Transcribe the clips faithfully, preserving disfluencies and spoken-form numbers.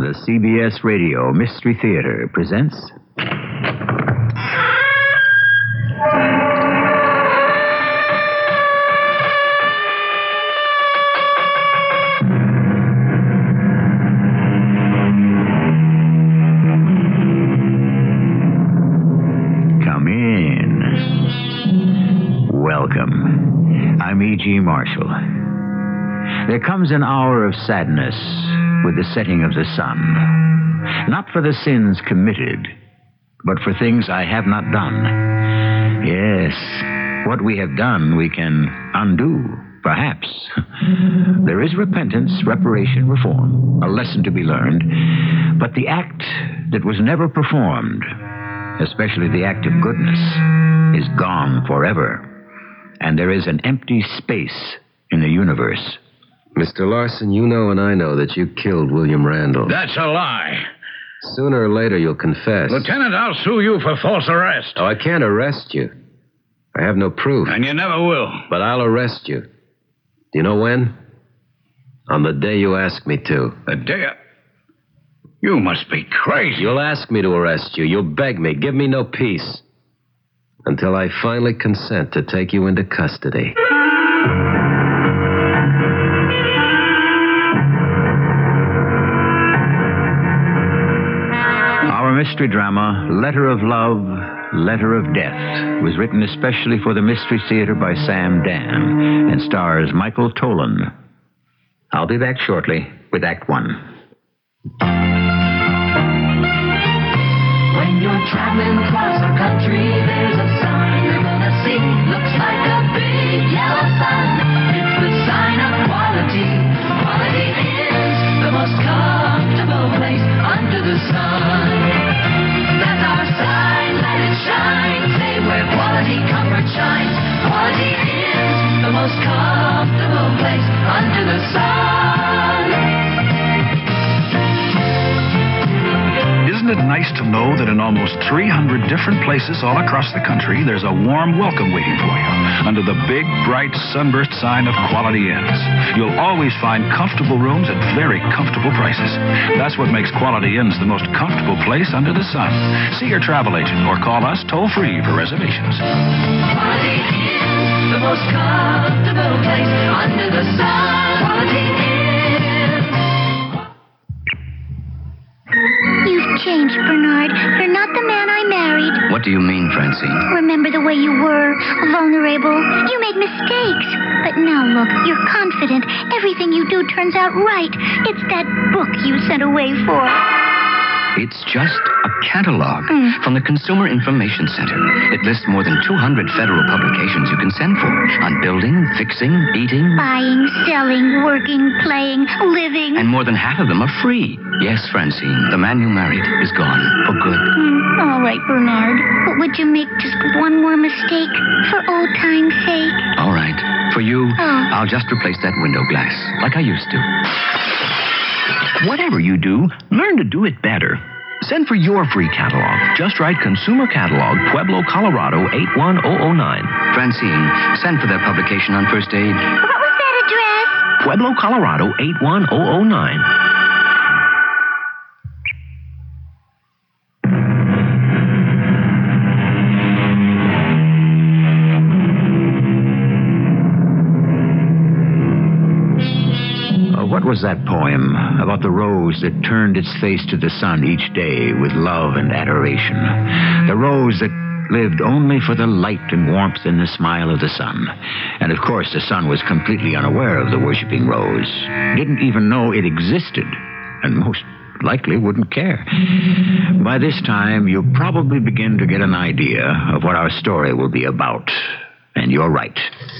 The C B S Radio Mystery Theater presents... Come in. Welcome. I'm E G. Marshall. There comes an hour of sadness with the setting of the sun. Not for the sins committed, but for things I have not done. Yes, what we have done we can undo, perhaps. There is repentance, reparation, reform, a lesson to be learned. But the act that was never performed, especially the act of goodness, is gone forever. And there is an empty space in the universe. Mister Larson, you know and I know that you killed William Randall. That's a lie. Sooner or later, you'll confess. Lieutenant, I'll sue you for false arrest. Oh, I can't arrest you. I have no proof. And you never will. But I'll arrest you. Do you know when? On the day you ask me to. The day I... You must be crazy. You'll ask me to arrest you. You'll beg me. Give me no peace. Until I finally consent to take you into custody. Our mystery drama, Letter of Love, Letter of Death, was written especially for the Mystery Theater by Sam Dan and stars Michael Tolan. I'll be back shortly with Act One. When you're traveling across the country, there's a sign you're gonna see. Looks like a big yellow sun. It's the sign of quality. Quality is the most comfortable place under the sun. That's our sign, let it shine. Say where quality comfort shines. Quality is the most comfortable place under the sun. Isn't it nice to know that in almost three hundred different places all across the country, there's a warm welcome waiting for you under the big, bright, sunburst sign of Quality Inns? You'll always find comfortable rooms at very comfortable prices. That's what makes Quality Inns the most comfortable place under the sun. See your travel agent or call us toll-free for reservations. Quality is the most comfortable place under the sun. Quality is. You've changed, Bernard. You're not the man I married. What do you mean, Francine? Remember the way you were, vulnerable. You made mistakes. But now look, you're confident. Everything you do turns out right. It's that book you sent away for. It's just a catalog Mm. from the Consumer Information Center. It lists more than two hundred federal publications you can send for on building, fixing, eating. Buying, selling, working, playing, living. And more than half of them are free. Yes, Francine, the man you married is gone for good. Mm, all right, Bernard. But would you make just one more mistake for old time's sake? All right. For you, Oh. I'll just replace that window glass like I used to. Whatever you do, learn to do it better. Send for your free catalog. Just write Consumer Catalog, Pueblo, Colorado, eight one zero zero nine. Francine, send for their publication on first aid. What was that address? Pueblo, Colorado, eight one zero zero nine. What was that poem about the rose that turned its face to the sun each day with love and adoration? The rose that lived only for the light and warmth in the smile of the sun. And of course, the sun was completely unaware of the worshipping rose, didn't even know it existed, and most likely wouldn't care. By this time, you'll probably begin to get an idea of what our story will be about. And you're right.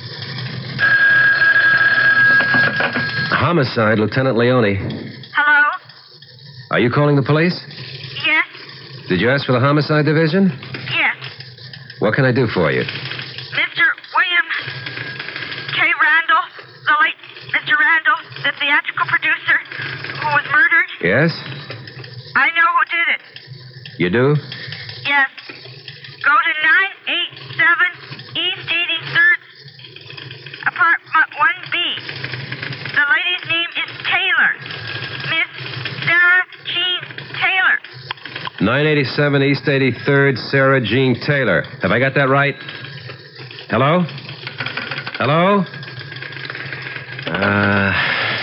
Homicide, Lieutenant Leone. Hello? Are you calling the police? Yes? Did you ask for the homicide division? Yes. What can I do for you? Mister William K. Randall, the late Mister Randall, the theatrical producer who was murdered. Yes? I know who did it. You do? Yes. Go to nine eighty-seven East eighty-third, apartment one B. The lady's name is Taylor. Miss Sarah G. nine eighty-seven East eighty-third, Sarah Jean Taylor. Have I got that right? Hello? Hello? Uh...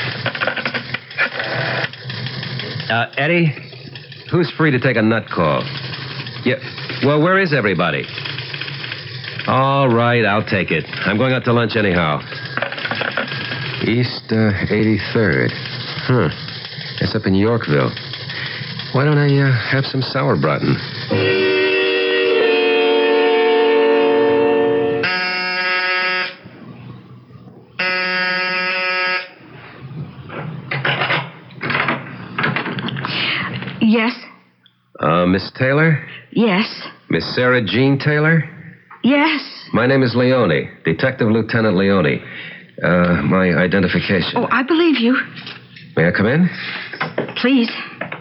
Uh, Eddie? Who's free to take a nut call? Yeah, well, where is everybody? All right, I'll take it. I'm going out to lunch anyhow. East uh, eighty-third. Huh. That's up in Yorkville. Why don't I uh, have some sauerbraten? Yes? Uh, Miss Taylor? Yes. Miss Sarah Jean Taylor? Yes. My name is Leone, Detective Lieutenant Leone. Uh, my identification. Oh, I believe you. May I come in? Please.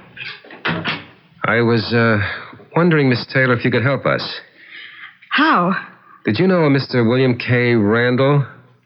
I was, uh, wondering, Miss Taylor, if you could help us. How? Did you know a Mister William K. Randall?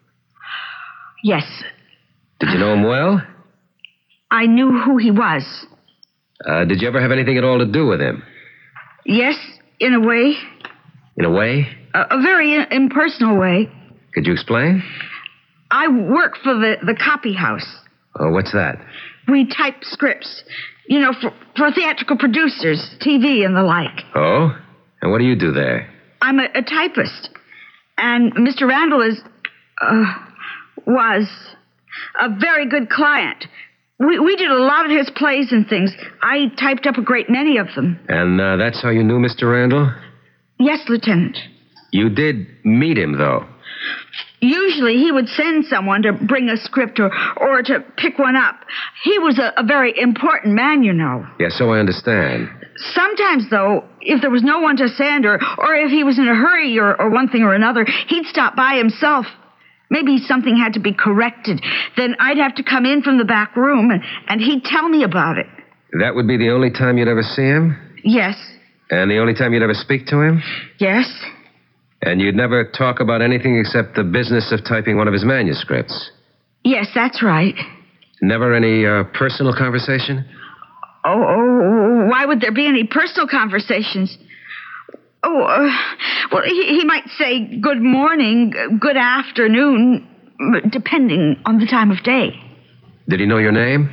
Yes. Did you know him well? I knew who he was. Uh, did you ever have anything at all to do with him? Yes, in a way. In a way? A, a very impersonal way. Could you explain? I work for the, the copy house. Oh, what's that? We type scripts, you know, for, for theatrical producers, T V and the like. Oh? And what do you do there? I'm a, a typist. And Mister Randall is, uh, was a very good client. We, we did a lot of his plays and things. I typed up a great many of them. And uh, that's how you knew Mister Randall? Yes, Lieutenant. You did meet him, though. Usually he would send someone to bring a script or, or to pick one up. He was a, a very important man, you know. Yeah, so I understand. Sometimes, though, if there was no one to send or, or if he was in a hurry or, or one thing or another, he'd stop by himself. Maybe something had to be corrected. Then I'd have to come in from the back room, and, and he'd tell me about it. That would be the only time you'd ever see him? Yes. And the only time you'd ever speak to him? Yes. And you'd never talk about anything except the business of typing one of his manuscripts? Yes, that's right. Never any uh, personal conversation? Oh, oh, why would there be any personal conversations? Oh, uh, well, he, he might say good morning, good afternoon, depending on the time of day. Did he know your name?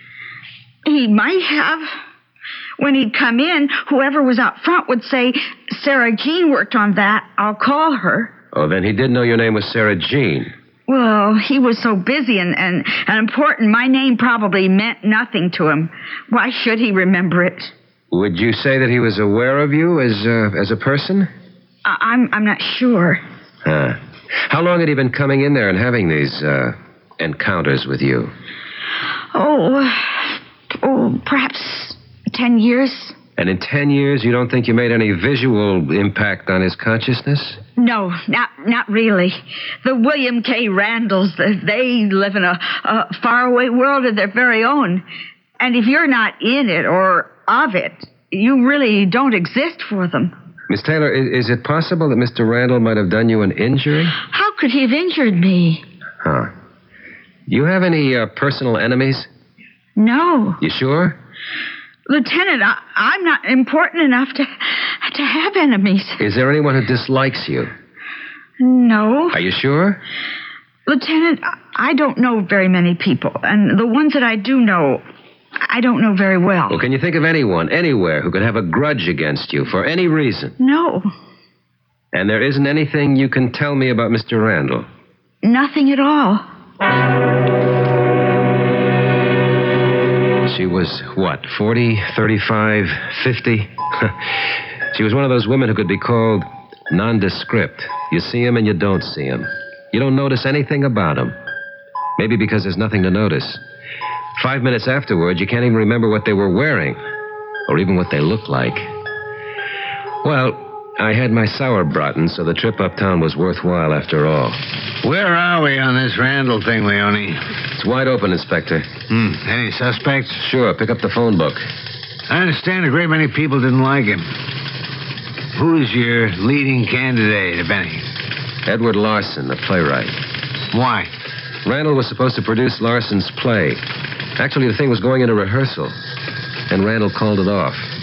He might have. When he'd come in, whoever was out front would say, Sarah Jean worked on that. I'll call her. Oh, then he did know your name was Sarah Jean. Well, he was so busy and, and, and important, my name probably meant nothing to him. Why should he remember it? Would you say that he was aware of you as, uh, as a person? I- I'm, I'm not sure. Huh. How long had he been coming in there and having these uh, encounters with you? Oh, oh, perhaps ten years. And in ten years, you don't think you made any visual impact on his consciousness? No, not not really. The William K. Randalls, they live in a, a faraway world of their very own. And if you're not in it or of it, you really don't exist for them. Miss Taylor, is, is it possible that Mister Randall might have done you an injury? How could he have injured me? Huh. You have any uh, personal enemies? No. You sure? Lieutenant, I, I'm not important enough to to have enemies. Is there anyone who dislikes you? No. Are you sure? Lieutenant, I don't know very many people, and the ones that I do know, I don't know very well. Well, can you think of anyone, anywhere, who could have a grudge against you for any reason? No. And there isn't anything you can tell me about Mister Randall? Nothing at all. She was, what, forty, thirty-five, fifty? She was one of those women who could be called nondescript. You see him and you don't see him. You don't notice anything about him. Maybe because there's nothing to notice. Five minutes afterwards, you can't even remember what they were wearing, or even what they looked like. Well, I had my sauerbraten, so the trip uptown was worthwhile after all. Where are we on this Randall thing, Leone? It's wide open, Inspector. Hmm. Any suspects? Sure, pick up the phone book. I understand a great many people didn't like him. Who's your leading candidate, if any? Edward Larson, the playwright. Why? Randall was supposed to produce Larson's play. Actually, the thing was going into rehearsal, and Randall called it off.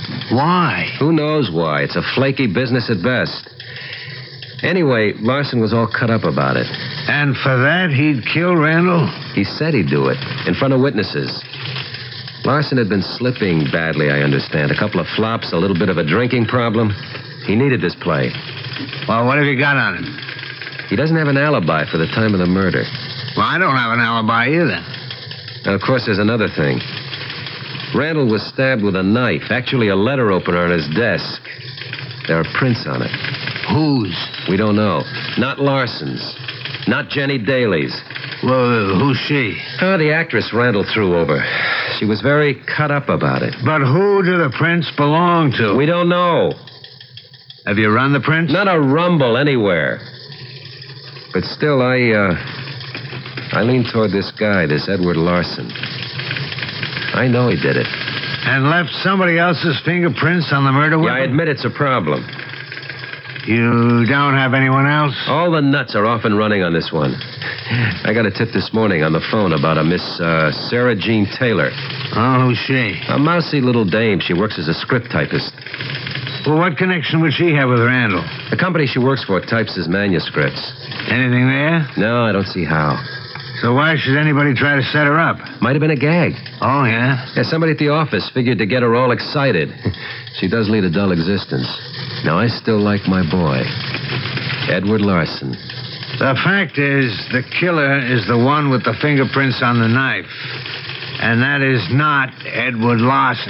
Why? Who knows why? It's a flaky business at best. Anyway, Larson was all cut up about it. And for that, he'd kill Randall? He said he'd do it, in front of witnesses. Larson had been slipping badly, I understand. A couple of flops, a little bit of a drinking problem. He needed this play. Well, what have you got on him? He doesn't have an alibi for the time of the murder. Well, I don't have an alibi either. And of course, there's another thing. Randall was stabbed with a knife, actually a letter opener on his desk. There are prints on it. Whose? We don't know. Not Larson's. Not Jenny Daly's. Well, who's she? Oh, the actress Randall threw over. She was very cut up about it. But who do the prints belong to? We don't know. Have you run the prints? Not a rumble anywhere. But still, I, uh... I lean toward this guy, this Edward Larson. I know he did it. And left somebody else's fingerprints on the murder weapon? Yeah, I admit it's a problem. You don't have anyone else? All the nuts are off and running on this one. I got a tip this morning on the phone about a Miss uh, Sarah Jean Taylor. Oh, who's she? A mousy little dame. She works as a script typist. Well, what connection would she have with Randall? The company she works for types his manuscripts. Anything there? No, I don't see how. So why should anybody try to set her up? Might have been a gag. Oh, yeah? Yeah, somebody at the office figured to get her all excited. She does lead a dull existence. Now, I still like my boy, Edward Larson. The fact is, the killer is the one with the fingerprints on the knife. And that is not Edward Larson.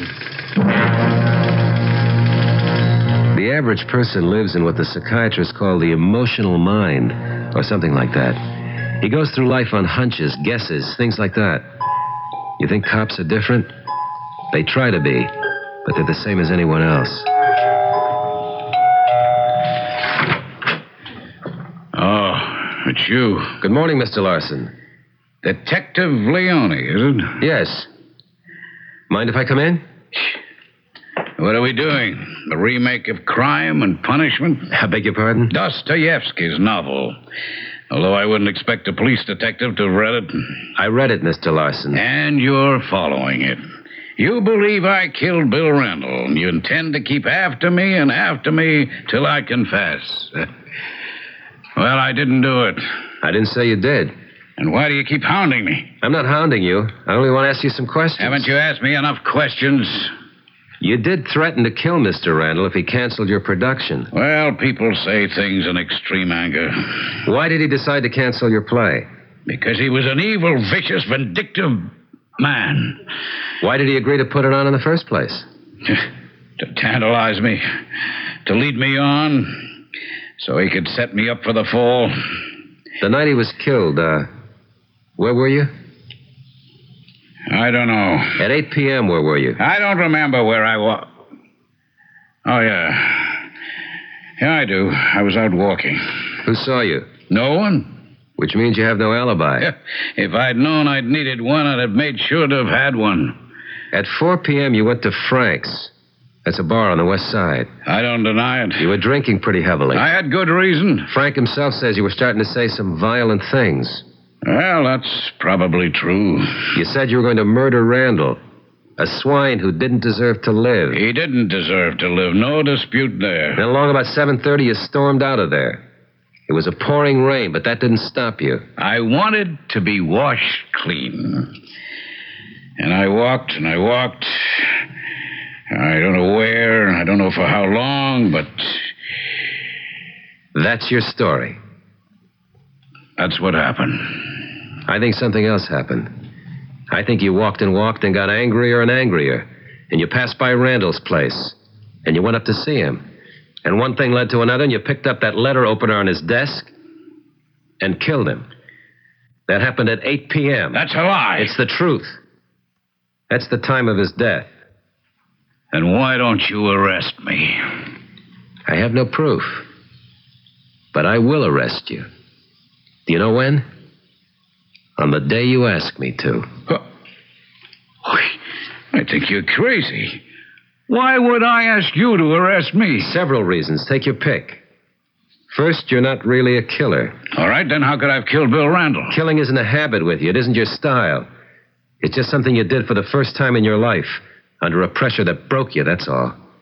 The average person lives in what the psychiatrists call the emotional mind, or something like that. He goes through life on hunches, guesses, things like that. You think cops are different? They try to be, but they're the same as anyone else. Oh, it's you. Good morning, Mister Larson. Detective Leone, is it? Yes. Mind if I come in? What are we doing? A remake of Crime and Punishment? I beg your pardon? Dostoevsky's novel. Although I wouldn't expect a police detective to have read it. I read it, Mister Larson. And you're following it. You believe I killed Bill Randall, and you intend to keep after me and after me till I confess. Well, I didn't do it. I didn't say you did. And why do you keep hounding me? I'm not hounding you. I only want to ask you some questions. Haven't you asked me enough questions? You did threaten to kill Mister Randall if he canceled your production. Well, people say things in extreme anger. Why did he decide to cancel your play? Because he was an evil, vicious, vindictive man. Why did he agree to put it on in the first place? To tantalize me. To lead me on. So he could set me up for the fall. The night he was killed, uh, where were you? I don't know. At eight p.m., where were you? I don't remember where I was. Oh, yeah. Yeah, I do. I was out walking. Who saw you? No one. Which means you have no alibi. If I'd known I'd needed one, I'd have made sure to have had one. At four p.m., you went to Frank's. That's a bar on the west side. I don't deny it. You were drinking pretty heavily. I had good reason. Frank himself says you were starting to say some violent things. Well, that's probably true. You said you were going to murder Randall, a swine who didn't deserve to live. He didn't deserve to live. No dispute there. Then along about seven thirty, you stormed out of there. It was a pouring rain, but that didn't stop you. I wanted to be washed clean. And I walked and I walked. I don't know where, I don't know for how long, but... That's your story. That's what happened. I think something else happened. I think you walked and walked and got angrier and angrier. And you passed by Randall's place. And you went up to see him. And one thing led to another, and you picked up that letter opener on his desk and killed him. That happened at eight p.m. That's a lie. It's the truth. That's the time of his death. Then why don't you arrest me? I have no proof. But I will arrest you. Do you know when? On the day you ask me to. Huh. I think you're crazy. Why would I ask you to arrest me? Several reasons. Take your pick. First, you're not really a killer. All right, then how could I have killed Bill Randall? Killing isn't a habit with you. It isn't your style. It's just something you did for the first time in your life, under a pressure that broke you, that's all.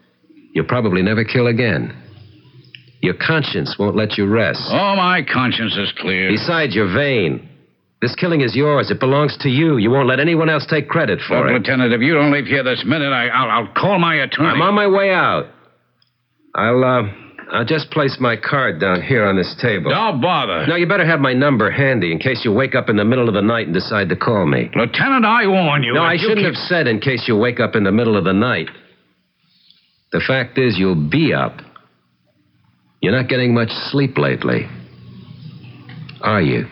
You'll probably never kill again. Your conscience won't let you rest. Oh, my conscience is clear. Besides, you're vain. This killing is yours. It belongs to you. You won't let anyone else take credit for Look, it. Lieutenant, if you don't leave here this minute, I, I'll, I'll call my attorney. I'm on my way out. I'll, uh, I'll just place my card down here on this table. Don't bother. No, you better have my number handy in case you wake up in the middle of the night and decide to call me. Lieutenant, I warn you. No, if I you shouldn't keep- have said in case you wake up in the middle of the night. The fact is, you'll be up. You're not getting much sleep lately. Are you?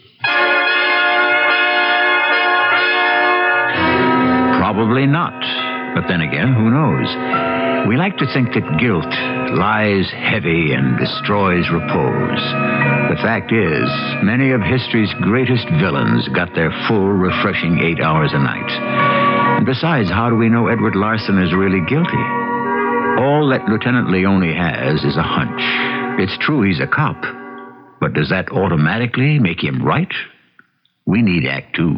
Probably not. But then again, who knows? We like to think that guilt lies heavy and destroys repose. The fact is, many of history's greatest villains got their full, refreshing eight hours a night. And besides, how do we know Edward Larson is really guilty? All that Lieutenant Leone has is a hunch. It's true he's a cop, but does that automatically make him right? We need Act Two.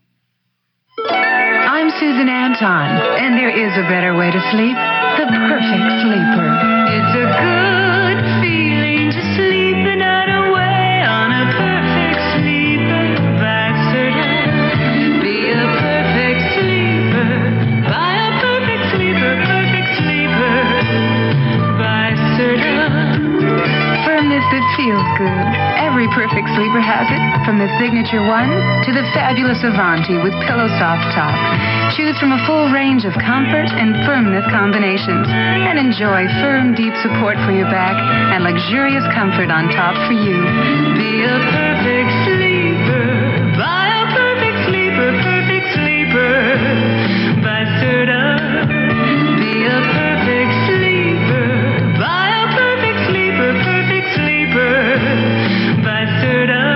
I'm Susan Anton, and there is a better way to sleep. The perfect sleeper. It's a good feeling to sleep the night away on a perfect sleeper by Serta. Be a perfect sleeper. Buy a perfect sleeper, perfect sleeper by Serta. Firmness that feels good. Every perfect sleeper has it, from the Signature One to the fabulous Avanti with Pillow Soft Top. Choose from a full range of comfort and firmness combinations and enjoy firm, deep support for your back and luxurious comfort on top for you. Be a perfect sleeper. Buy a perfect sleeper, perfect sleeper by Serta. Be a perfect sleeper. Buy a perfect sleeper, perfect sleeper by Serta.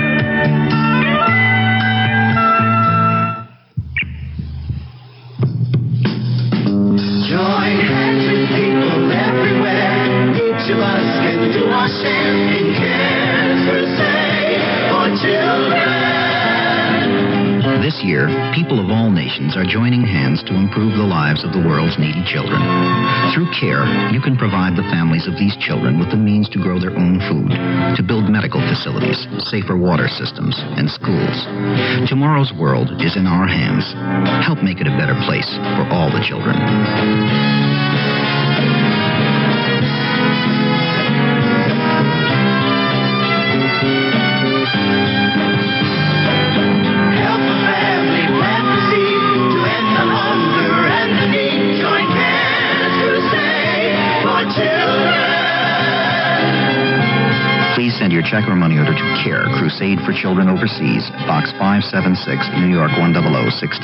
Join hands with people everywhere. Each of us can do our share in Cares Crusade for Children. This year, people of all nations are joining hands to improve the lives of the world's needy children. Through CARE, you can provide the families of these children with the means to grow their own food, to build medical facilities, safer water systems, and schools. Tomorrow's world is in our hands. Help make it a better place for all the children. Help a family plant the seed to end the hunger and the need. Join Cares Crusade for Children. Please send your check or money order to CARE, Crusade for Children Overseas, Box five seven six, New York one zero zero one six.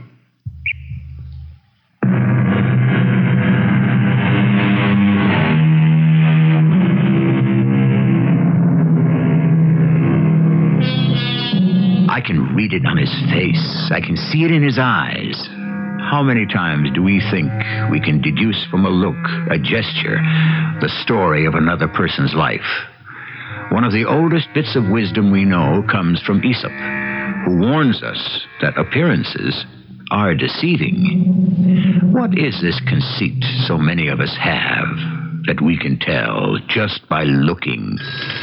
I can read it on his face. I can see it in his eyes. How many times do we think we can deduce from a look, a gesture, the story of another person's life? One of the oldest bits of wisdom we know comes from Aesop, who warns us that appearances are deceiving. What is this conceit so many of us have that we can tell just by looking?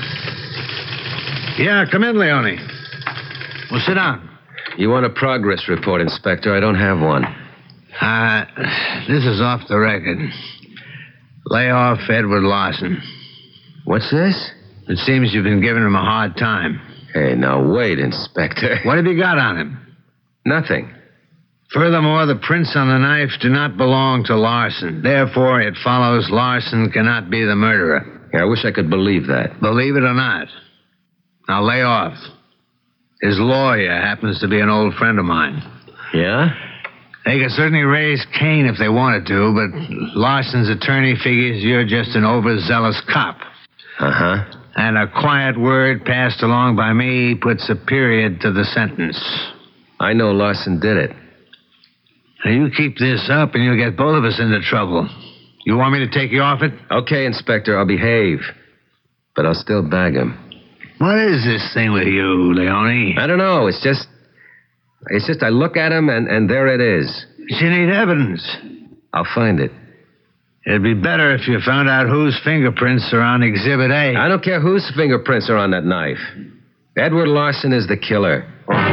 Yeah, come in, Leone. Well, sit down. You want a progress report, Inspector? I don't have one. Uh, this is off the record. Lay off Edward Larson. What's this? It seems you've been giving him a hard time. Hey, now wait, Inspector. What have you got on him? Nothing. Furthermore, the prints on the knife do not belong to Larson. Therefore, it follows Larson cannot be the murderer. Yeah, I wish I could believe that. Believe it or not. Now lay off. His lawyer happens to be an old friend of mine. Yeah? They could certainly raise Cain if they wanted to, but Larson's attorney figures you're just an overzealous cop. Uh-huh. And a quiet word passed along by me puts a period to the sentence. I know Larson did it. Now, you keep this up and you'll get both of us into trouble. You want me to take you off it? Okay, Inspector, I'll behave. But I'll still bag him. What is this thing with you, Leone? I don't know. It's just... It's just I look at him and, and there it is. You need evidence. I'll find it. It'd be better if you found out whose fingerprints are on Exhibit A. I don't care whose fingerprints are on that knife. Edward Larson is the killer.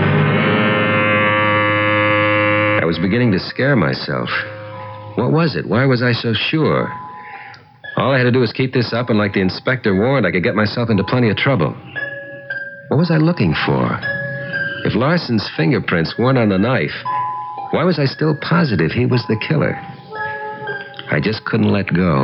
I was beginning to scare myself. What was it? Why was I so sure? All I had to do was keep this up, and like the inspector warned, I could get myself into plenty of trouble. What was I looking for? If Larson's fingerprints weren't on the knife, why was I still positive he was the killer? I just couldn't let go.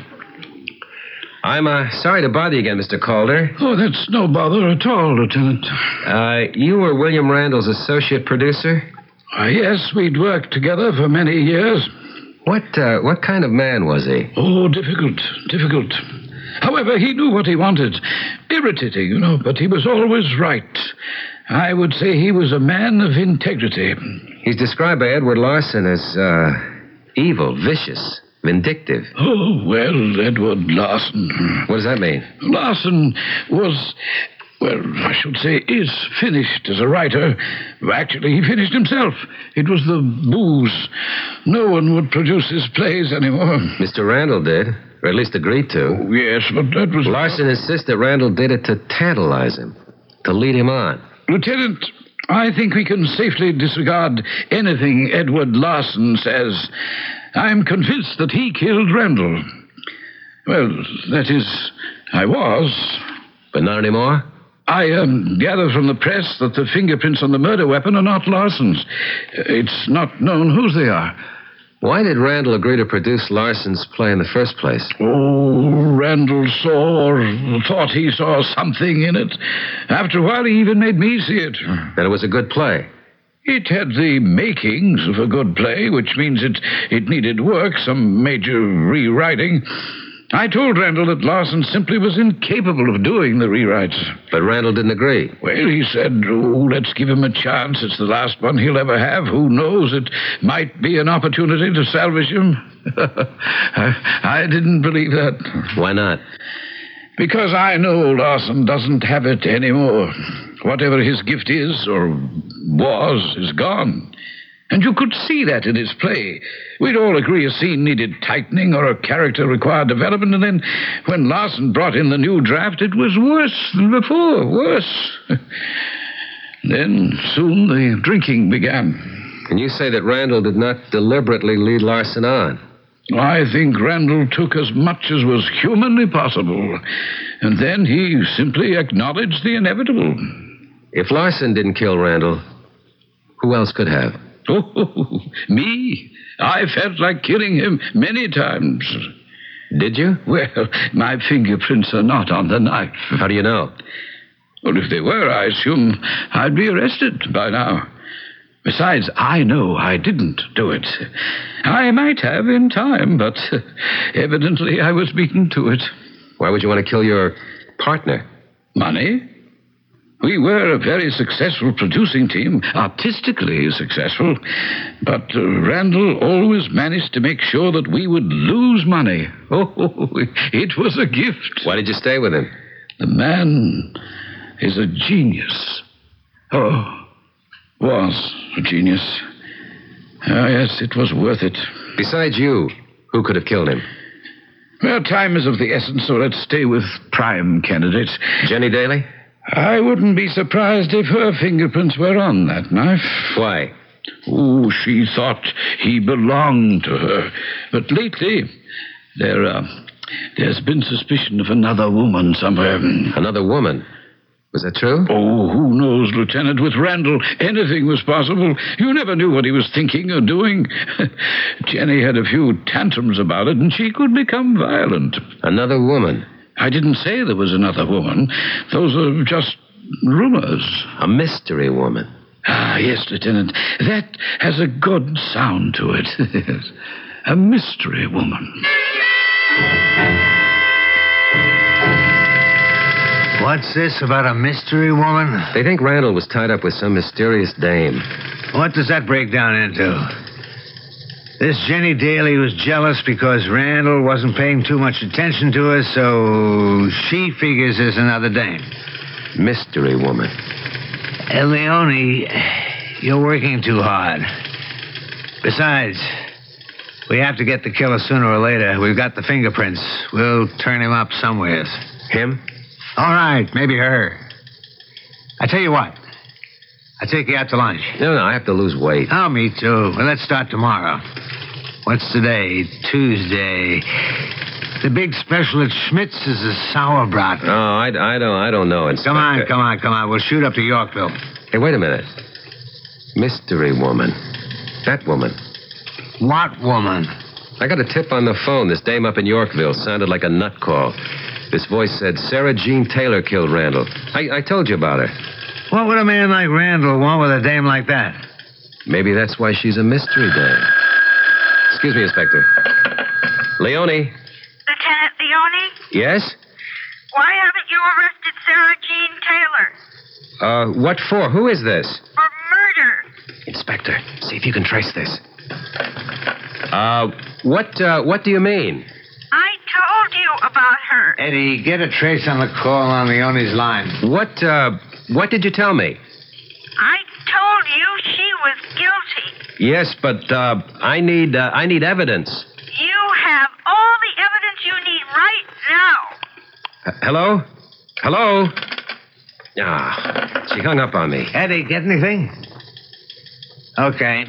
I'm uh, sorry to bother you again, Mister Calder. Oh, that's no bother at all, Lieutenant. Uh, you were William Randall's associate producer? Uh, yes, we'd worked together for many years. What, uh, what kind of man was he? Oh, difficult, difficult. However, he knew what he wanted. Irritating, you know, but he was always right. I would say he was a man of integrity. He's described by Edward Larson as, uh, evil, vicious, vindictive. Oh, well, Edward Larson. What does that mean? Larson was, well, I should say is finished as a writer. Actually, he finished himself. It was the booze. No one would produce his plays anymore. Mister Randall did, or at least agreed to. Oh, yes, but that was... Larson insists that Randall did it to tantalize him, to lead him on. Lieutenant, I think we can safely disregard anything Edward Larson says. I'm convinced that he killed Randall. Well, that is, I was. But not anymore? I um, gather from the press that the fingerprints on the murder weapon are not Larson's. It's not known whose they are. Why did Randall agree to produce Larson's play in the first place? Oh, Randall saw or thought he saw something in it. After a while, he even made me see it. That it was a good play? It had the makings of a good play, which means it, it needed work, some major rewriting. I told Randall that Larson simply was incapable of doing the rewrites. But Randall didn't agree. Well, he said, oh, let's give him a chance. It's the last one he'll ever have. Who knows? It might be an opportunity to salvage him. I, I didn't believe that. Why not? Because I know Larson doesn't have it anymore. Whatever his gift is, or was, is gone. And you could see that in his play. We'd all agree a scene needed tightening or a character required development, and then when Larson brought in the new draft, it was worse than before, worse. Then soon the drinking began. And you say that Randall did not deliberately lead Larson on? I think Randall took as much as was humanly possible, and then he simply acknowledged the inevitable. If Larson didn't kill Randall, who else could have? Oh, me? I felt like killing him many times. Did you? Well, my fingerprints are not on the knife. How do you know? Well, if they were, I assume I'd be arrested by now. Besides, I know I didn't do it. I might have in time, but evidently I was beaten to it. Why would you want to kill your partner? Money? We were a very successful producing team, artistically successful. But uh, Randall always managed to make sure that we would lose money. Oh, it was a gift. Why did you stay with him? The man is a genius. Oh, was a genius. Ah, yes, it was worth it. Besides you, who could have killed him? Well, time is of the essence, so let's stay with prime candidates. Jenny Daly? I wouldn't be surprised if her fingerprints were on that knife. Why? Oh, she thought he belonged to her. But lately, there, uh, there's been suspicion of another woman somewhere. Another woman? Was that true? Oh, who knows, Lieutenant? With Randall, anything was possible. You never knew what he was thinking or doing. Jenny had a few tantrums about it, and she could become violent. Another woman? I didn't say there was another woman. Those are just rumors. A mystery woman. Ah, yes, Lieutenant. That has a good sound to it. Yes. A mystery woman. What's this about a mystery woman? They think Randall was tied up with some mysterious dame. What does that break down into? This Jenny Daly was jealous because Randall wasn't paying too much attention to her, so she figures there's another dame. Mystery woman. Hey, Leone, you're working too hard. Besides, We have to get the killer sooner or later. We've got the fingerprints. We'll turn him up somewheres. Him? All right, maybe her. I tell you what. I'll take you out to lunch. No, no, I have to lose weight. Oh, me too. Well, let's start tomorrow. What's today? Tuesday. The big special at Schmidt's is a sauerbraten. Oh, I, I don't I don't know, Inspector. Come on, come on, come on. We'll shoot up to Yorkville. Hey, wait a minute. Mystery woman. That woman. What woman? I got a tip on the phone. This dame up in Yorkville sounded like a nut call. This voice said, Sarah Jean Taylor killed Randall. I, I told you about her. What would a man like Randall want with a dame like that? Maybe that's why she's a mystery dame. Excuse me, Inspector. Leone? Lieutenant Leone? Yes? Why haven't you arrested Sarah Jean Taylor? Uh, what for? Who is this? For murder. Inspector, see if you can trace this. Uh, what, uh, what do you mean? I told you about her. Eddie, get a trace on the call on Leone's line. What, uh, what did you tell me? I told you she was guilty. Yes, but, uh, I need, uh, I need evidence. You have all the evidence you need right now. Uh, hello? Hello? Ah, she hung up on me. Eddie, get anything? Okay.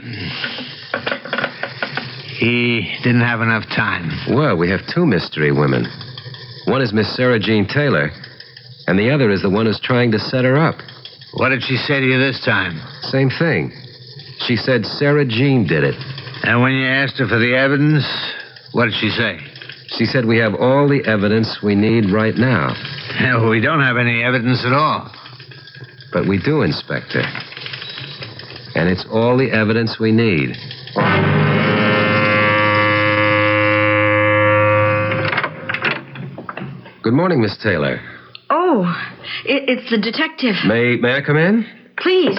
He didn't have enough time. Well, we have two mystery women. One is Miss Sarah Jean Taylor, and the other is the one who's trying to set her up. What did she say to you this time? Same thing. She said Sarah Jean did it. And when you asked her for the evidence, what did she say? She said we have all the evidence we need right now. No, we don't have any evidence at all. But we do, Inspector. And it's all the evidence we need. Good morning, Miss Taylor. Oh, it, it's the detective. May may I come in? Please.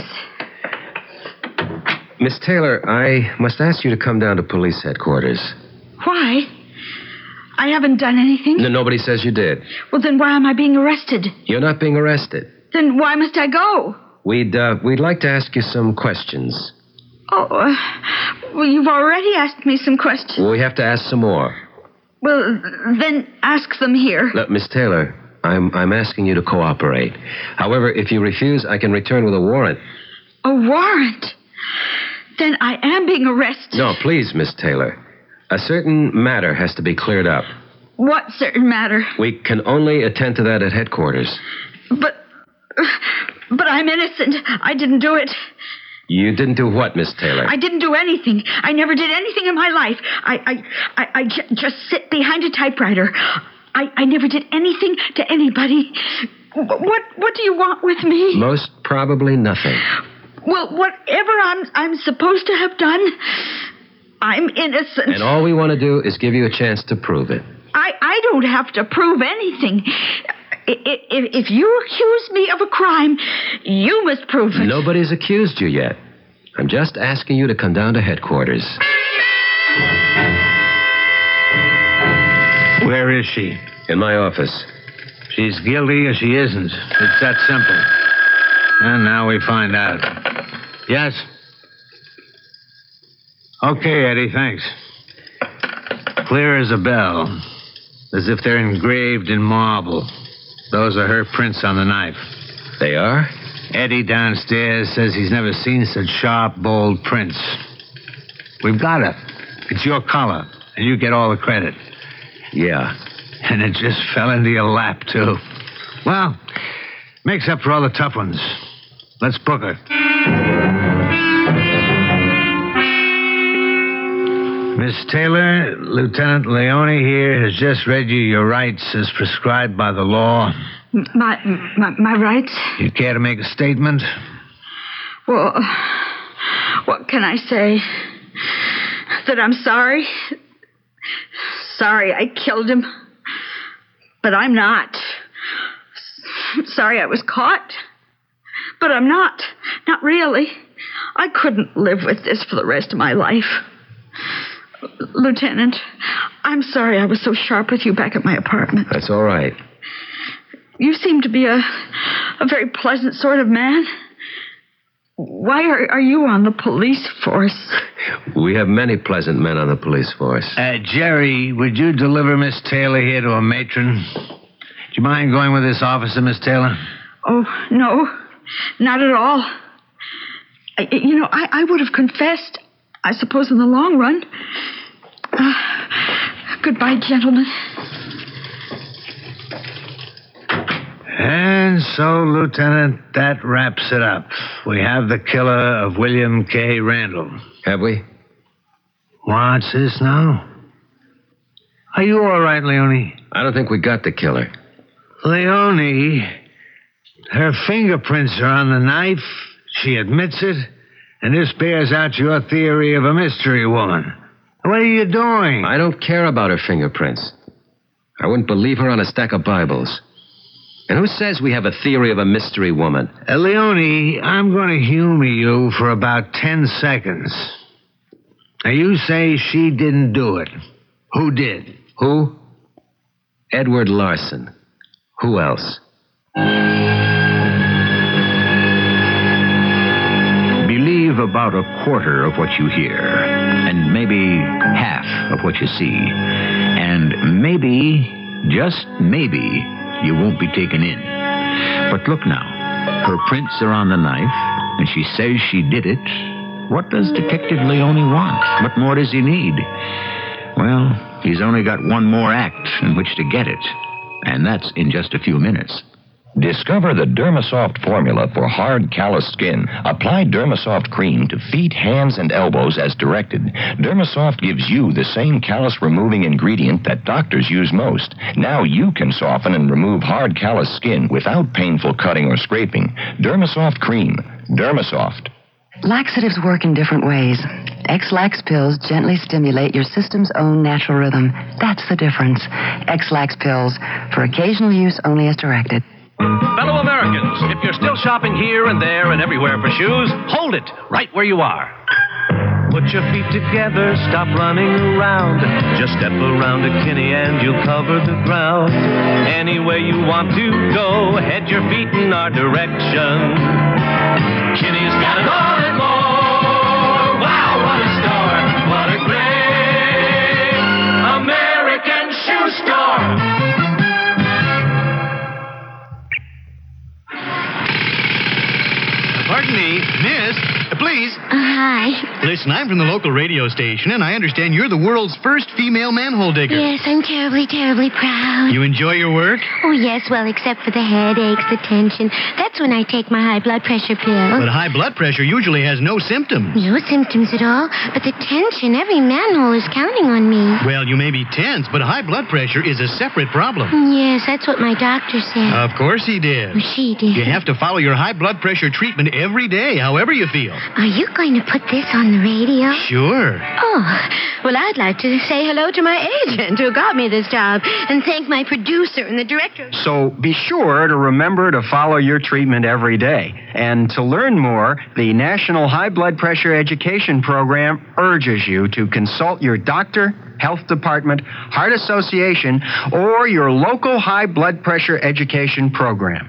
Miss Taylor, I must ask you to come down to police headquarters. Why? I haven't done anything. No, nobody says you did. Well, then why am I being arrested? You're not being arrested. Then why must I go? We'd uh, we'd like to ask you some questions. Oh, uh, well, you've already asked me some questions. Well, we have to ask some more. Well, then ask them here. Look, Miss Taylor, I'm I'm asking you to cooperate. However, if you refuse, I can return with a warrant. A warrant? Then I am being arrested. No, please, Miss Taylor. A certain matter has to be cleared up. What certain matter? We can only attend to that at headquarters. But, but I'm innocent. I didn't do it. You didn't do what, Miss Taylor? I didn't do anything. I never did anything in my life. I, I, I, I j- just sit behind a typewriter. I, I never did anything to anybody. What, what do you want with me? Most probably nothing. Well, whatever I'm, I'm supposed to have done, I'm innocent. And all we want to do is give you a chance to prove it. I, I don't have to prove anything. If, if you accuse me of a crime, you must prove it. Nobody's accused you yet. I'm just asking you to come down to headquarters. Where is she? In my office. She's guilty or she isn't. It's that simple. And now we find out. Yes? Okay, Eddie, thanks. Clear as a bell. As if they're engraved in marble. Those are her prints on the knife. They are? Eddie downstairs says he's never seen such sharp, bold prints. We've got her. It's your color, and you get all the credit. Yeah. And it just fell into your lap, too. Well, makes up for all the tough ones. Let's book her. Miss Taylor, Lieutenant Leone here has just read you your rights as prescribed by the law. My, my, my rights? You care to make a statement? Well, what can I say? That I'm sorry? Sorry I killed him. But I'm not. Sorry I was caught. But I'm not. Not really. I couldn't live with this for the rest of my life. Lieutenant, I'm sorry I was so sharp with you back at my apartment. That's all right. You seem to be a, a very pleasant sort of man. why are, are you on the police force? We have many pleasant men on the police force. Uh, Jerry, would you deliver Miss Taylor here to a matron? Do you mind going with this officer, Miss Taylor? Oh, no, not at all. I, you know, I, I would have confessed, I suppose, in the long run. Uh, goodbye, gentlemen. And so, Lieutenant, that wraps it up. We have the killer of William K. Randall. Have we? What's this now? Are you all right, Leone? I don't think we got the killer. Leone, her fingerprints are on the knife. She admits it. And this bears out your theory of a mystery woman. What are you doing? I don't care about her fingerprints. I wouldn't believe her on a stack of Bibles. And who says we have a theory of a mystery woman? Uh, Leone, I'm going to humor you for about ten seconds. Now, you say she didn't do it. Who did? Who? Edward Larson. Who else? Believe about a quarter of what you hear, and maybe half of what you see, and maybe, just maybe, you won't be taken in. But look now, her prints are on the knife, and she says she did it. What does Detective Leone want? What more does he need? Well, he's only got one more act in which to get it, and that's in just a few minutes. Discover the Dermasoft formula for hard, calloused skin. Apply Dermasoft cream to feet, hands, and elbows as directed. Dermasoft gives you the same callus-removing ingredient that doctors use most. Now you can soften and remove hard, calloused skin without painful cutting or scraping. Dermasoft cream. Dermasoft. Laxatives work in different ways. X-Lax pills gently stimulate your system's own natural rhythm. That's the difference. X-Lax pills, for occasional use only as directed. Fellow Americans, if you're still shopping here and there and everywhere for shoes, hold it right where you are. Put your feet together, stop running around. Just step around to Kinney and you'll cover the ground. Any way you want to go, head your feet in our direction. Kinney's got it all and more. Wow, what a store. What a great American shoe store. Pardon me, miss, please. Uh, hi. Listen, I'm from the local radio station, and I understand you're the world's first female manhole digger. Yes, I'm terribly, terribly proud. You enjoy your work? Oh, yes, well, except for the headaches, the tension. That's when I take my high blood pressure pill. But high blood pressure usually has no symptoms. No symptoms at all, but the tension, every manhole is counting on me. Well, you may be tense, but high blood pressure is a separate problem. Yes, that's what my doctor said. Of course he did. Well, she did. You have to follow your high blood pressure treatment every day, however you feel. Are you going to put this on the radio? Sure. Oh, well, I'd like to say hello to my agent who got me this job and thank my producer and the director. So be sure to remember to follow your treatment every day. And to learn more, the National High Blood Pressure Education Program urges you to consult your doctor, health department, heart association, or your local high blood pressure education program.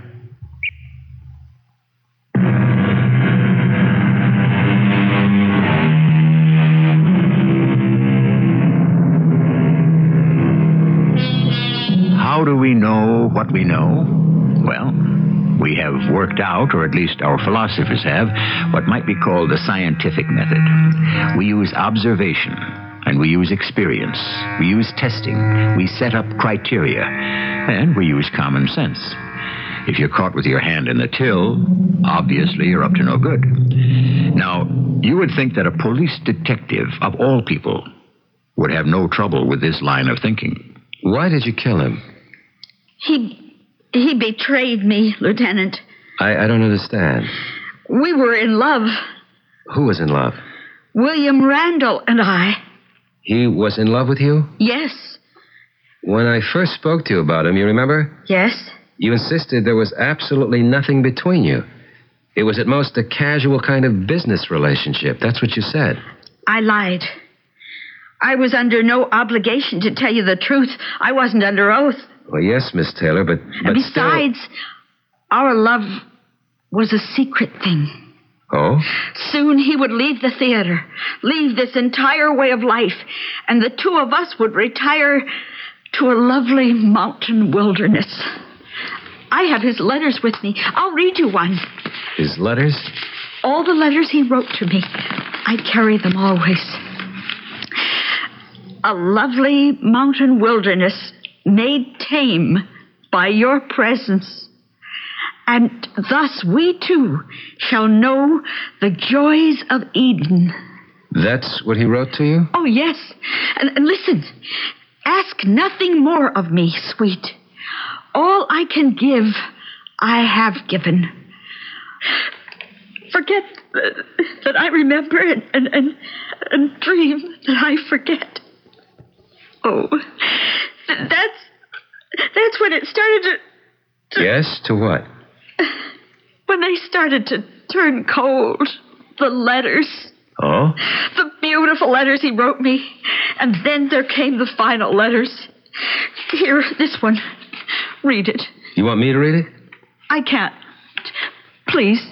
How do we know what we know? Well, we have worked out, or at least our philosophers have, what might be called the scientific method. We use observation, and we use experience. We use testing. We set up criteria, and we use common sense. If you're caught with your hand in the till, obviously you're up to no good. Now, you would think that a police detective, of all people, would have no trouble with this line of thinking. Why did you kill him? He he betrayed me, Lieutenant. I, I don't understand. We were in love, Who was in love? William Randall and I. He was in love with you? Yes, When I first spoke to you about him, you remember? yes. You insisted there was absolutely nothing between you. It was at most a casual kind of business relationship. That's what you said. I lied. I was under no obligation to tell you the truth. I wasn't under oath. Well, yes, Miss Taylor, but, but and besides, still... our love was a secret thing. Oh? Soon he would leave the theater, leave this entire way of life, and the two of us would retire to a lovely mountain wilderness. I have his letters with me. I'll read you one. His letters? All the letters he wrote to me. I carry them always. A lovely mountain wilderness made tame by your presence. And thus we too shall know the joys of Eden. That's what he wrote to you? Oh, yes. And, and listen, ask nothing more of me, sweet. All I can give, I have given. Forget that, that I remember and, and, and, and dream that I forget. Oh, th- that's, that's when it started to... to Yes, to what? When they started to turn cold. The letters. Oh? The beautiful letters he wrote me. And then there came the final letters. Here, this one. Read it. You want me to read it? I can't. Please.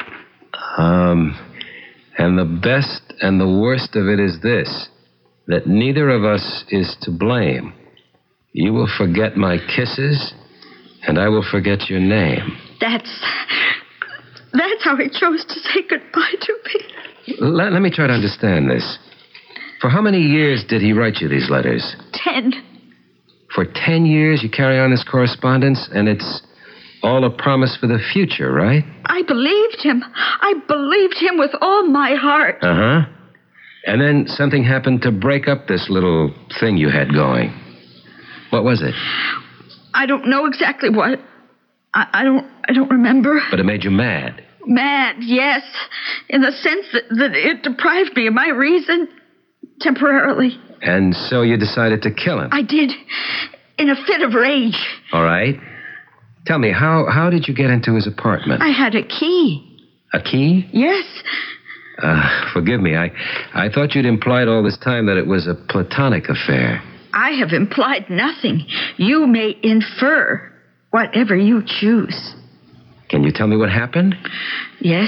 Um, and the best and the worst of it is this, that neither of us is to blame. You will forget my kisses, and I will forget your name. That's... That's how he chose to say goodbye to me. Let, let me try to understand this. For how many years did he write you these letters? Ten. For ten years you carry on this correspondence, and it's all a promise for the future, right? I believed him. I believed him with all my heart. Uh-huh. And then something happened to break up this little thing you had going. What was it? I don't know exactly what. I, I don't I don't remember. But it made you mad. Mad, yes. In the sense that, that it deprived me of my reason temporarily. And so you decided to kill him? I did. In a fit of rage. All right. Tell me, how, how did you get into his apartment? I had a key. A key? Yes. Uh, forgive me. I, I thought you'd implied all this time that it was a platonic affair. I have implied nothing. You may infer whatever you choose. Can you tell me what happened? Yes.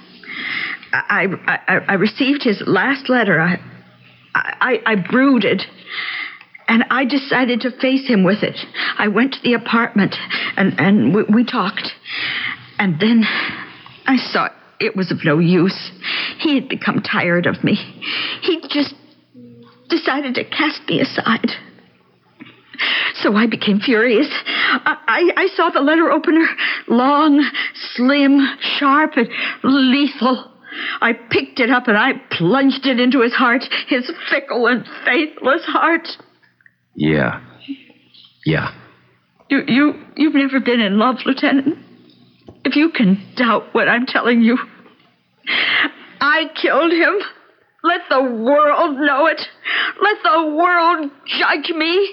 I, I, I received his last letter. I, I, I brooded. And I decided to face him with it. I went to the apartment and, and we, we talked. And then I saw it was of no use. He had become tired of me. He just decided to cast me aside. So I became furious. I, I, I saw the letter opener, long, slim, sharp, and lethal. I picked it up and I plunged it into his heart, his fickle and faithless heart. Yeah. Yeah. You, you, you've never been in love, Lieutenant. If you can doubt what I'm telling you, I killed him. Let the world know it. Let the world judge me.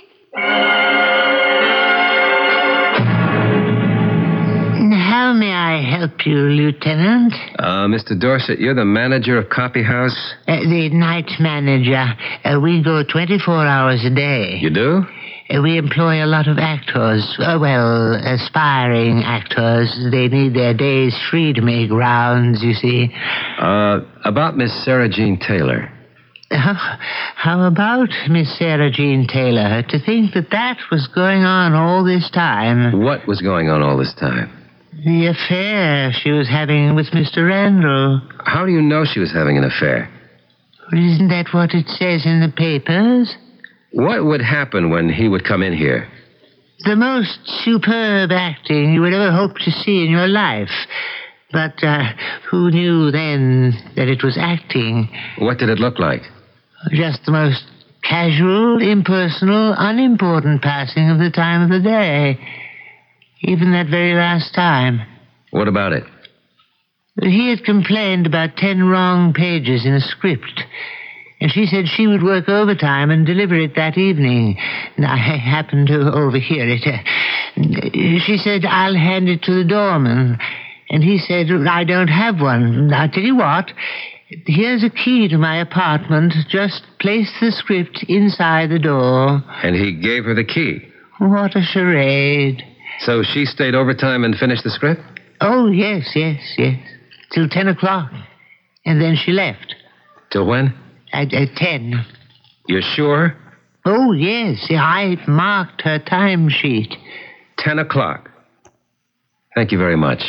How may I help you, Lieutenant? Uh, Mister Dorset, you're the manager of Copy House? Uh, the night manager. Uh, we go twenty-four hours a day. You do? Uh, we employ a lot of actors. Uh, well, aspiring actors. They need their days free to make rounds, you see. Uh, about Miss Sarah Jean Taylor. How, how about Miss Sarah Jean Taylor? To think that that was going on all this time. What was going on all this time? The affair she was having with Mister Randall. How do you know she was having an affair? Well, isn't that what it says in the papers? What would happen when he would come in here? The most superb acting you would ever hope to see in your life. But uh, who knew then that it was acting? What did it look like? Just the most casual, impersonal, unimportant passing of the time of the day. Even that very last time. What about it? He had complained about ten wrong pages in a script. And she said she would work overtime and deliver it that evening. And I happened to overhear it. Uh, she said, I'll hand it to the doorman. And he said, I don't have one. I'll tell you what. Here's a key to my apartment. Just place the script inside the door. And he gave her the key? What a charade. So she stayed overtime and finished the script? Oh, yes, yes, yes. till ten o'clock. And then she left. Till when? At, at ten. You're sure? Oh, yes. I marked her timesheet. Ten o'clock. Thank you very much.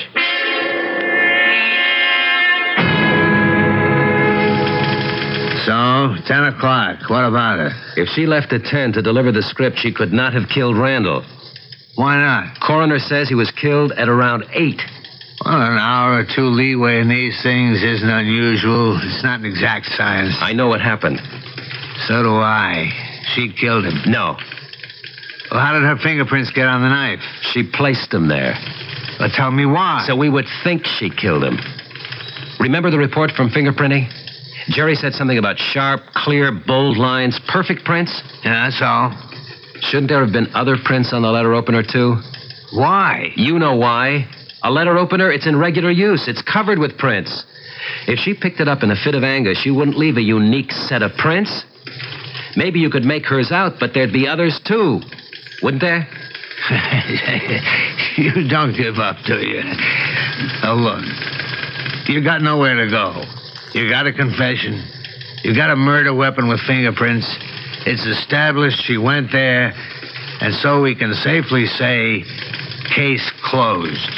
So, ten o'clock. What about it? If she left at ten to deliver the script, she could not have killed Randall. Why not? Coroner says he was killed at around eight. Well, an hour or two leeway in these things isn't unusual. It's not an exact science. I know what happened. So do I. She killed him. No. Well, how did her fingerprints get on the knife? She placed them there. Well, tell me why. So we would think she killed him. Remember the report from fingerprinting? Jerry said something about sharp, clear, bold lines, perfect prints? Yeah, that's all. Shouldn't there have been other prints on the letter opener, too? Why? You know why. A letter opener, it's in regular use. It's covered with prints. If she picked it up in a fit of anger, she wouldn't leave a unique set of prints. Maybe you could make hers out, but there'd be others, too. Wouldn't there? You don't give up, do you? Now, look. You got nowhere to go. You got a confession. You got a murder weapon with fingerprints. It's established she went there, and so we can safely say, case closed.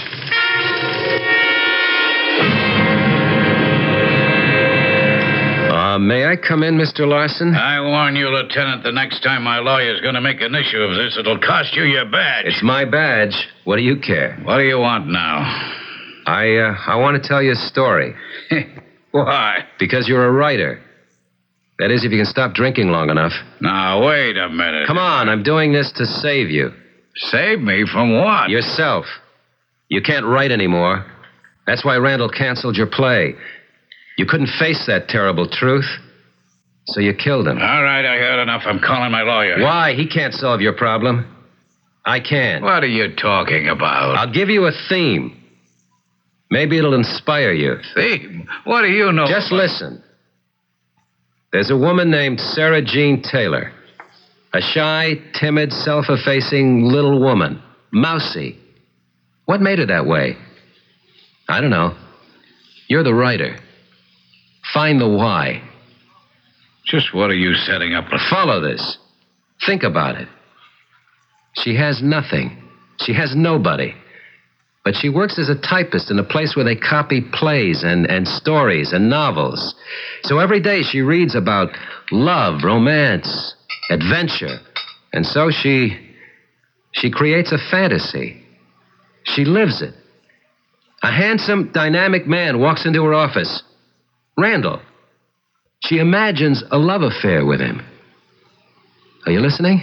Uh, may I come in, Mister Larson? I warn you, Lieutenant, the next time my lawyer's going to make an issue of this, it'll cost you your badge. It's my badge. What do you care? What do you want now? I, uh, I want to tell you a story. Why? Because you're a writer. That is, if you can stop drinking long enough. Now, wait a minute. Come on, I'm doing this to save you. Save me from what? Yourself. You can't write anymore. That's why Randall canceled your play. You couldn't face that terrible truth, so you killed him. All right, I heard enough. I'm calling my lawyer. Why? He can't solve your problem. I can. What are you talking about? I'll give you a theme. Maybe it'll inspire you. Theme? What do you know? Just about? listen. There's a woman named Sarah Jean Taylor. A shy, timid, self-effacing little woman. Mousy. What made her that way? I don't know. You're the writer. Find the why. Just what are you setting up? To... Follow this. Think about it. She has nothing. She has nobody. But she works as a typist in a place where they copy plays and, and stories and novels. So every day she reads about love, romance, adventure. And so she... she creates a fantasy. She lives it. A handsome, dynamic man walks into her office. Randall. She imagines a love affair with him. Are you listening?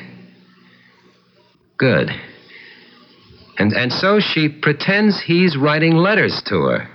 Good. And, and so she pretends he's writing letters to her.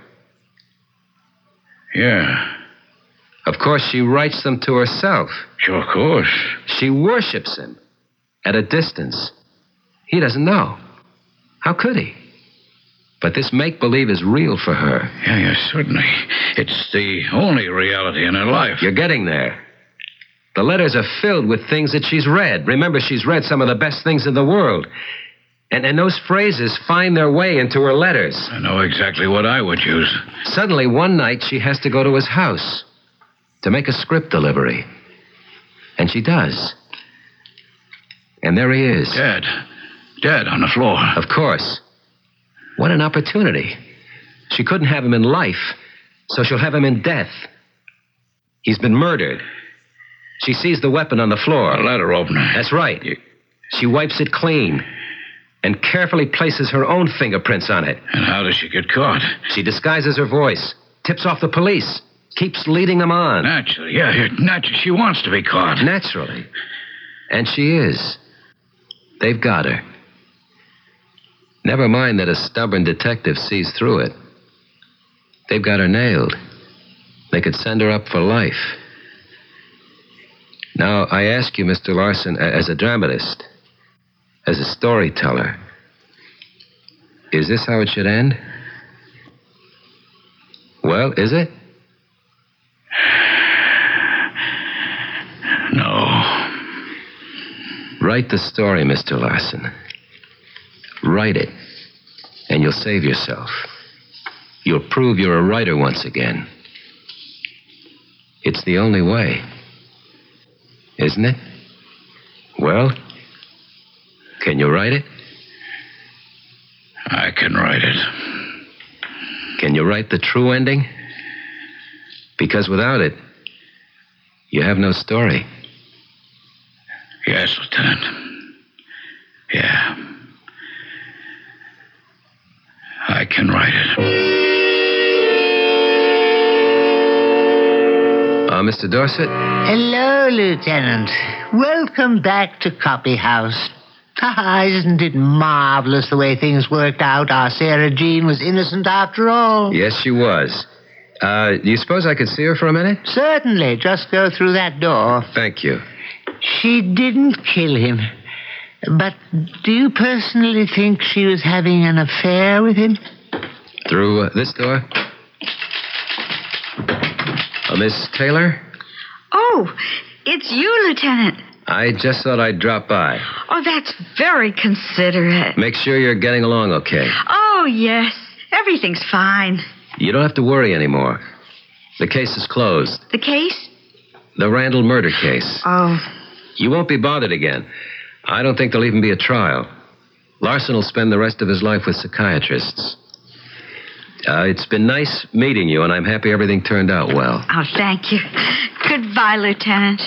Yeah. Of course, she writes them to herself. Sure, of course. She worships him at a distance. He doesn't know. How could he? But this make-believe is real for her. Yeah, yeah, certainly. It's the only reality in her life. You're getting there. The letters are filled with things that she's read. Remember, she's read some of the best things in the world. And, and those phrases find their way into her letters. I know exactly what I would use. Suddenly, one night, she has to go to his house to make a script delivery. And she does. And there he is. Dead. Dead on the floor. Of course. What an opportunity. She couldn't have him in life, so she'll have him in death. He's been murdered. She sees the weapon on the floor. A letter opener. That's right. She wipes it clean and carefully places her own fingerprints on it. And how does she get caught? She disguises her voice, tips off the police, keeps leading them on. Naturally, yeah, naturally. She wants to be caught. Naturally. And she is. They've got her. Never mind that a stubborn detective sees through it. They've got her nailed. They could send her up for life. Now, I ask you, Mister Larson, as a dramatist, as a storyteller, is this how it should end? Well, is it? No. Write the story, Mister Larson. Write it, and you'll save yourself. You'll prove you're a writer once again. It's the only way. Isn't it? Well, can you write it? I can write it. Can you write the true ending? Because without it, you have no story. Yes, Lieutenant. Yeah. I can write it. Uh, Mister Dorset? Hello, Lieutenant. Welcome back to Copy House. Ah, isn't it marvelous the way things worked out? Our Sarah Jean was innocent after all. Yes, she was. Uh, do you suppose I could see her for a minute? Certainly. Just go through that door. Thank you. She didn't kill him. But do you personally think she was having an affair with him? Through uh, this door? Uh, Miss Taylor? Oh, it's you, Lieutenant. I just thought I'd drop by. Oh, that's very considerate. Make sure you're getting along okay. Oh, yes. Everything's fine. You don't have to worry anymore. The case is closed. The case? The Randall murder case. Oh. You won't be bothered again. I don't think there'll even be a trial. Larson will spend the rest of his life with psychiatrists. Uh, it's been nice meeting you, and I'm happy everything turned out well. Oh, thank you. Goodbye, Lieutenant.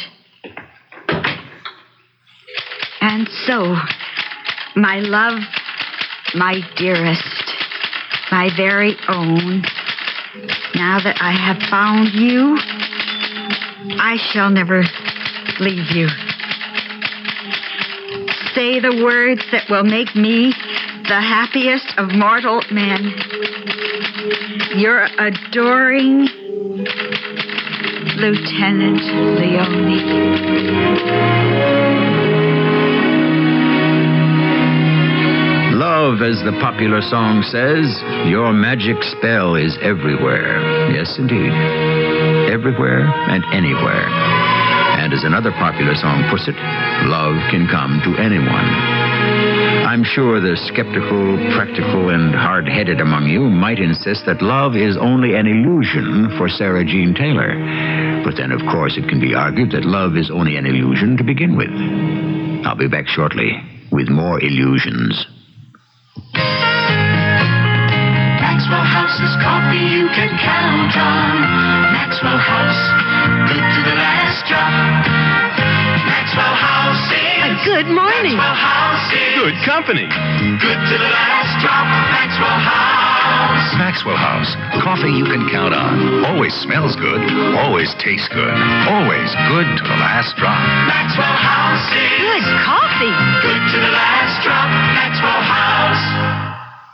And so, my love, my dearest, my very own, now that I have found you, I shall never leave you. Say the words that will make me the happiest of mortal men. Your adoring Lieutenant Leone. Love, as the popular song says, your magic spell is everywhere. Yes, indeed. Everywhere and anywhere. And as another popular song puts it, love can come to anyone. I'm sure the skeptical, practical, and hard-headed among you might insist that love is only an illusion for Sarah Jean Taylor. But then, of course, it can be argued that love is only an illusion to begin with. I'll be back shortly with more illusions. Maxwell House is coffee you can count on. Maxwell House, good to the last drop. Maxwell House is... Good morning. Maxwell House is... Good company. Good to the last drop. Maxwell House. Maxwell House. Coffee you can count on. Always smells good. Always tastes good. Always good to the last drop. Maxwell House is... Good coffee. Good to the last drop. Maxwell House.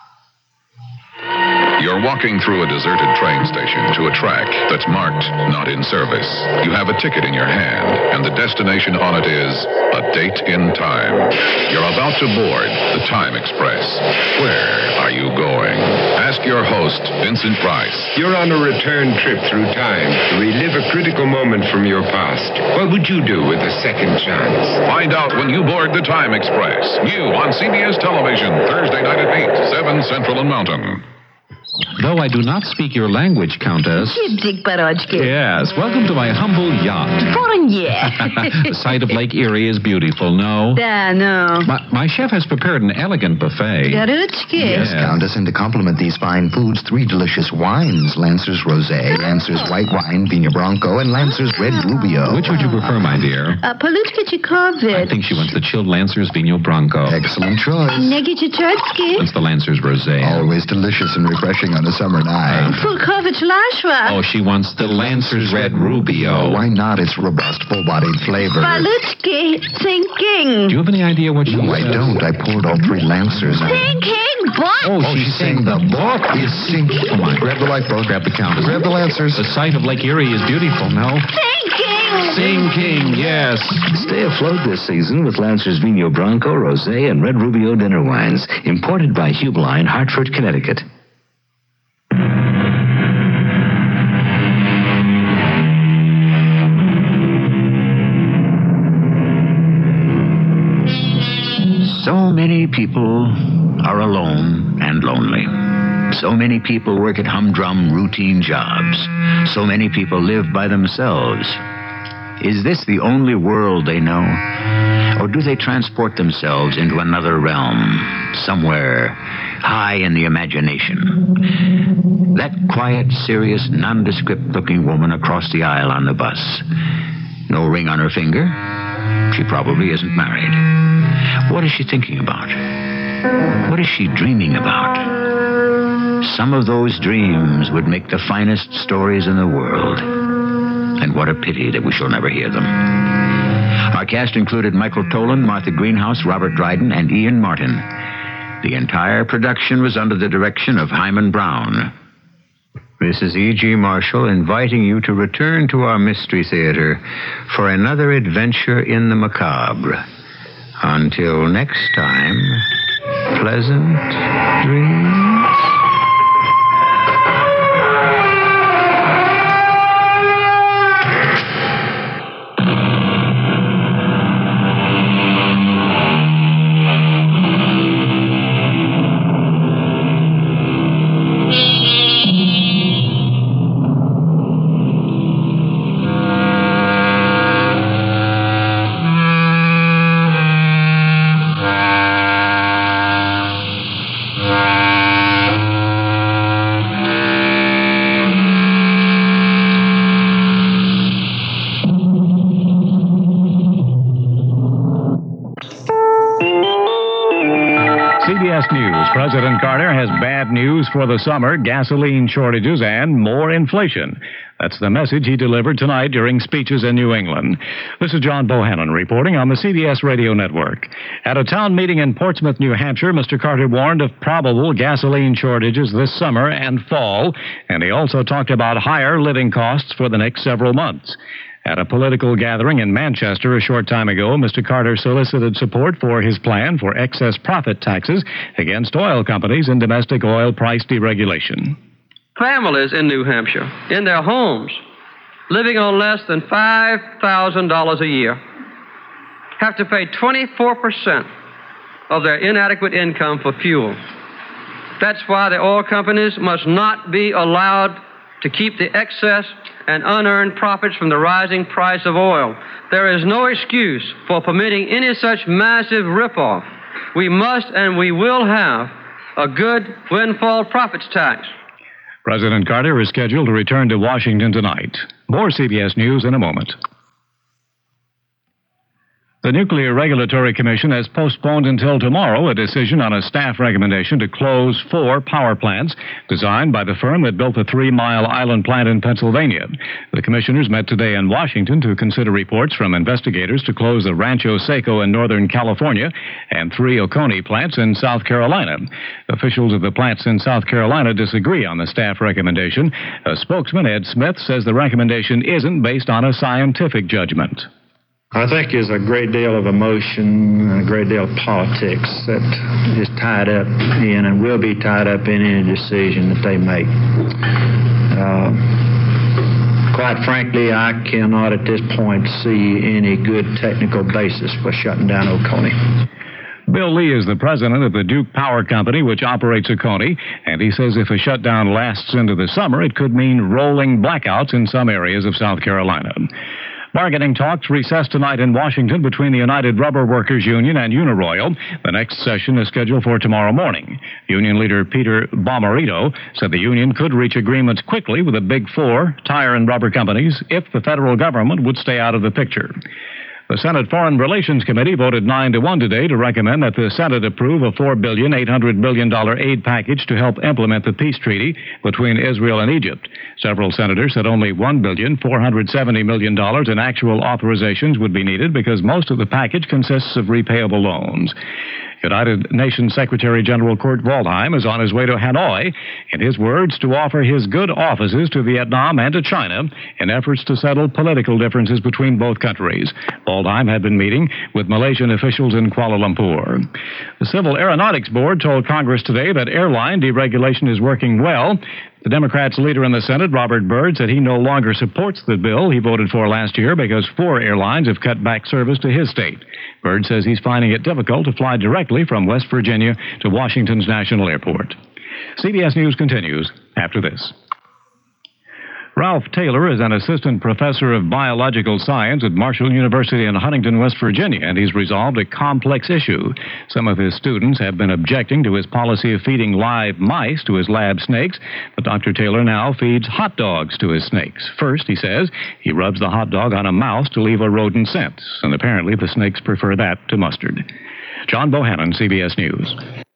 You're walking through a deserted train station to a track that's marked not in service. You have a ticket in your hand, and the destination on it is a date in time. You're about to board the Time Express. Where are you going? Ask your host, Vincent Price. You're on a return trip through time to relive a critical moment from your past. What would you do with a second chance? Find out when you board the Time Express. New on C B S Television, Thursday night at eight, seven Central and Mountain. Though I do not speak your language, Countess. Yes, welcome to my humble yacht. The sight of Lake Erie is beautiful, no? Yeah, no. My, my chef has prepared an elegant buffet. Yes, Countess, and to complement these fine foods, three delicious wines. Lancer's Rosé, Lancer's White Wine, Vino Blanco, and Lancer's Red Rubio. Which would you prefer, my dear? Uh, Polutki I think she wants the chilled Lancer's Vino Blanco. Excellent choice. Negi Chichurtsky. That's the Lancer's Rosé. Always delicious and refreshing on a summer night. Fulkovich Lashwa. Oh, she wants the Lancer's Red Rubio. Why not? It's robust, full-bodied flavor. Polutki thinking. Do you have any idea what she No, I don't. I poured all three Lancers. Thinking, book. Oh, she's saying the book is sinking. Come on. Grab the lifeboat. Grab the Countess. Grab the Lancers. The sight of Lake Erie is beautiful, no? Thinking. Sinking, yes. Stay afloat this season with Lancer's Vino Blanco, Rosé, and Red Rubio dinner wines. Imported by Hubeline, Hartford, Connecticut. So many people are alone and lonely. So many people work at humdrum, routine jobs. So many people live by themselves. Is this the only world they know? Or do they transport themselves into another realm, somewhere high in the imagination? That quiet, serious, nondescript-looking woman across the aisle on the bus. No ring on her finger. She probably isn't married. What is she thinking about? What is she dreaming about? Some of those dreams would make the finest stories in the world. And what a pity that we shall never hear them. Our cast included Michael Tolan, Martha Greenhouse, Robert Dryden, and Ian Martin. The entire production was under the direction of Hyman Brown. This is E G. Marshall inviting you to return to our Mystery Theater for another adventure in the macabre. Until next time, pleasant dreams. President Carter has bad news for the summer, gasoline shortages, and more inflation. That's the message he delivered tonight during speeches in New England. This is John Bohannon reporting on the C B S Radio Network. At a town meeting in Portsmouth, New Hampshire, Mister Carter warned of probable gasoline shortages this summer and fall, and he also talked about higher living costs for the next several months. At a political gathering in Manchester a short time ago, Mister Carter solicited support for his plan for excess profit taxes against oil companies in domestic oil price deregulation. Families in New Hampshire, in their homes, living on less than five thousand dollars a year, have to pay twenty-four percent of their inadequate income for fuel. That's why the oil companies must not be allowed to keep the excess and unearned profits from the rising price of oil. There is no excuse for permitting any such massive ripoff. We must and we will have a good windfall profits tax. President Carter is scheduled to return to Washington tonight. More C B S News in a moment. The Nuclear Regulatory Commission has postponed until tomorrow a decision on a staff recommendation to close four power plants designed by the firm that built the Three Mile Island plant in Pennsylvania. The commissioners met today in Washington to consider reports from investigators to close the Rancho Seco in Northern California and three Oconee plants in South Carolina. Officials of the plants in South Carolina disagree on the staff recommendation. A spokesman, Ed Smith, says the recommendation isn't based on a scientific judgment. I think there's a great deal of emotion and a great deal of politics that is tied up in and will be tied up in any decision that they make. Uh, quite frankly, I cannot at this point see any good technical basis for shutting down Oconee. Bill Lee is the president of the Duke Power Company, which operates Oconee, and he says if a shutdown lasts into the summer, it could mean rolling blackouts in some areas of South Carolina. Bargaining talks recess tonight in Washington between the United Rubber Workers Union and Uniroyal. The next session is scheduled for tomorrow morning. Union leader Peter Bomarito said the union could reach agreements quickly with the Big Four tire and rubber companies if the federal government would stay out of the picture. The Senate Foreign Relations Committee voted nine to one today to recommend that the Senate approve a four billion eight hundred million dollars aid package to help implement the peace treaty between Israel and Egypt. Several senators said only one billion four hundred seventy million dollars in actual authorizations would be needed because most of the package consists of repayable loans. United Nations Secretary General Kurt Waldheim is on his way to Hanoi, in his words, to offer his good offices to Vietnam and to China in efforts to settle political differences between both countries. Waldheim had been meeting with Malaysian officials in Kuala Lumpur. The Civil Aeronautics Board told Congress today that airline deregulation is working well. The Democrats' leader in the Senate, Robert Byrd, said he no longer supports the bill he voted for last year because four airlines have cut back service to his state. Byrd says he's finding it difficult to fly directly from West Virginia to Washington's National Airport. C B S News continues after this. Ralph Taylor is an assistant professor of biological science at Marshall University in Huntington, West Virginia, and he's resolved a complex issue. Some of his students have been objecting to his policy of feeding live mice to his lab snakes, but Doctor Taylor now feeds hot dogs to his snakes. First, he says, he rubs the hot dog on a mouse to leave a rodent scent, and apparently the snakes prefer that to mustard. John Bohannon, C B S News.